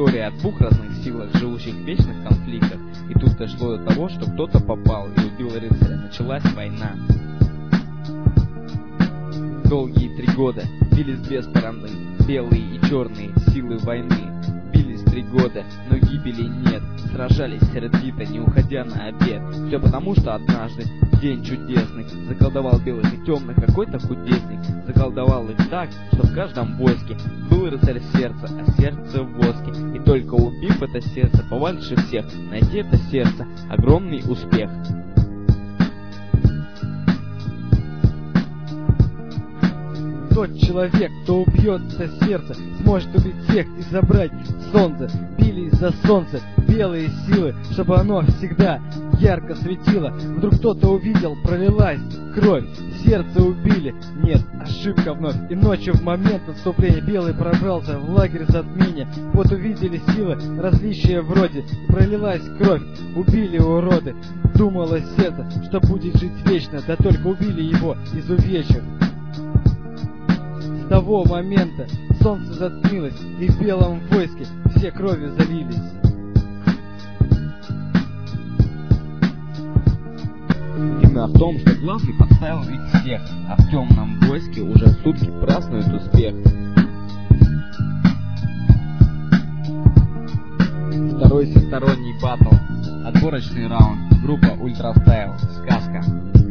история о двух разных силах, живущих в вечных конфликтах. И тут дошло до того, что кто-то попал и убил рыцаря. Началась война. Долгие 3 года бились две стороны, белые и черные силы войны. Бились 3 года, но гибели нет. Сражались сердито, не уходя на обед. Все потому, что однажды, в день чудесный, заколдовал белых и темных какой-то кудесник. Заколдовал их так, что в каждом войске был рыцарь сердца, а сердце в воске. И только убив это сердце, повальше всех, найти это сердце — огромный успех. Тот человек, кто убьет это сердце, сможет убить всех и забрать солнце. Бились за солнце белые силы, чтобы оно всегда ярко светило. Вдруг кто-то увидел, пролилась кровь, сердце убили. Нет, ошибка вновь. И ночью в момент наступления белый пробрался в лагерь затмения. Вот увидели силы, различия вроде, пролилась кровь, убили уроды. Думало сердце, что будет жить вечно, да только убили его из увечьев. С того момента солнце затмилось, и в белом войске все кровью залились. Именно в том, что главный подставил их всех, а в темном войске уже сутки празднуют успех. Второй всесторонний батл. Отборочный раунд. Группа Ультра Стайл. Сказка.